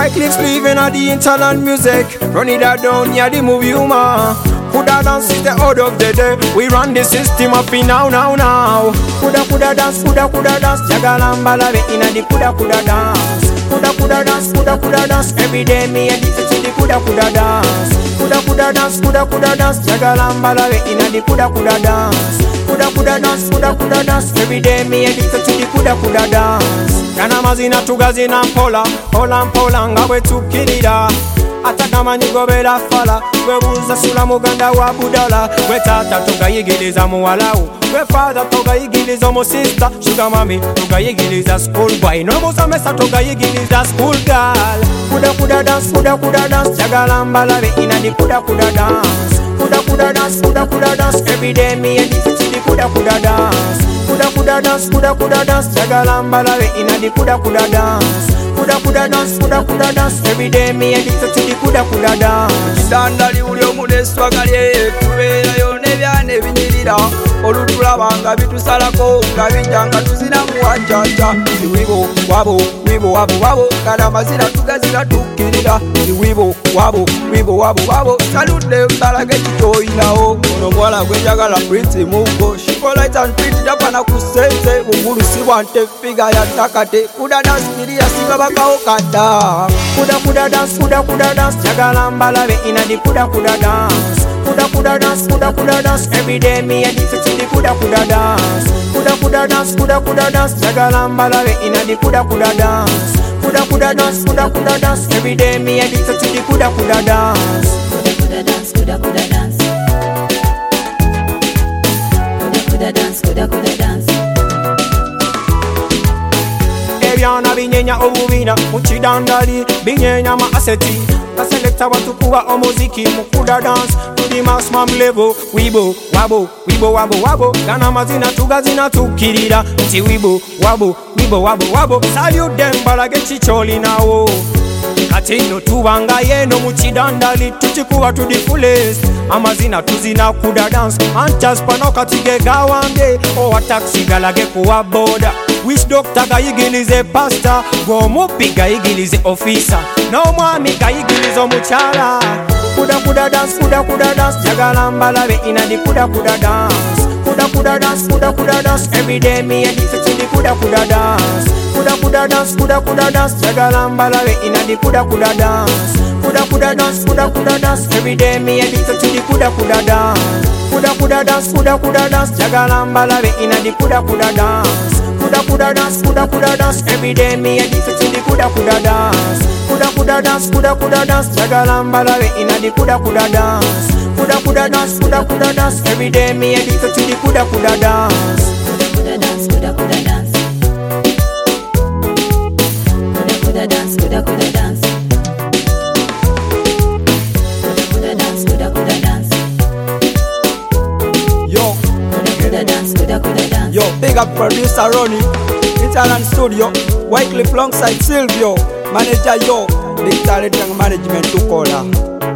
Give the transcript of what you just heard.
Wycliff's living at the interland music. Run it down, yeah, the movie humor. Kuda dance is the order of the day. We run the system up in now. Kuda dance, Jagalamba lave inna the kuda dance. Kuda dance, every day me addicted to the kuda dance. Kuda dance, Jagalamba lave inna the kuda dance. Kuda dance, every day me addicted to the kuda dance. Kana mazina tugazina pola ngawe tukirira. Atakama nyigobera fala webuza sula muganda wa budala we tata tugayigiriza muwalawo we father tugayigiriza mu sister sugar mami tugayigiriza school boy no musomesa tugayigiriza school girl. Kuda dance Jagalamba lave inna the kuda dance. Kuda dance, every day me addicted to the kuda dance. Kuda dance, Jagalamba lave inna the kuda dance. Kuda dance, every day me addicted to the kuda dance. Dandali uli omudeswagalye tubeerayo n'ebyana ebinyirira olutulaba nga bitusalako nga bijjanga tuzina muwajaja wibo wabo kala amazina tugazira tukkirira wibo saludde mbalage kitoyinawo ono muwala gwenjagala Prince Mugo shikolait and pretty japana kuseze bugulu sibwante figa ya takate kuda dance kiriya sibabakawo kada. Kuda dance Jagalamba lave inna the kuda dance. Kuda dance, every day me addicted to the kuda dance. Kuda dance, Jagalamba lave inna the kuda dance. Kuda dance, every day me addicted to the kuda dance. Kuda dance. Kuda dance. Ebyana binyenya obubina mukidandali binyenya ma aseti kaselekta batukuba omuziki mukuda dance to the maximum level. Wibo wabo kana mazina tugazina tukirira nti wibo wabo salute them balage chicholi nawo kati no tubanga yeno mukidandali tuchikuba to the fullest amazina tuzina kuda dance anchas pano katige gawange o taxi galage kuwa boda. Wish doctor gayigilize pastor gomupi gayigilize officer no mwami gayigilize omuchala. Kuda dance Jagalamba lave inna the kuda dance. Kuda dance, every day me addicted to the kuda dance. Kuda dance Jagalamba lave inna the kuda dance. Kuda dance, every day me addicted to the kuda dance. Kuda dance Jagalamba lave inna the kuda dance. Kuda dance, every day me addicted to the kuda dance. Kuda dance Jagalamba lave inna the kuda dance. Kuda dance, every day me addicted to the kuda dance. Kuda dance. Kuda dance. Kuda dance. Kuda dance. Yo, big up producer Ronnie, Interland Studio, Wycliffe alongside Silvio, manager yo, big talent and management to call her.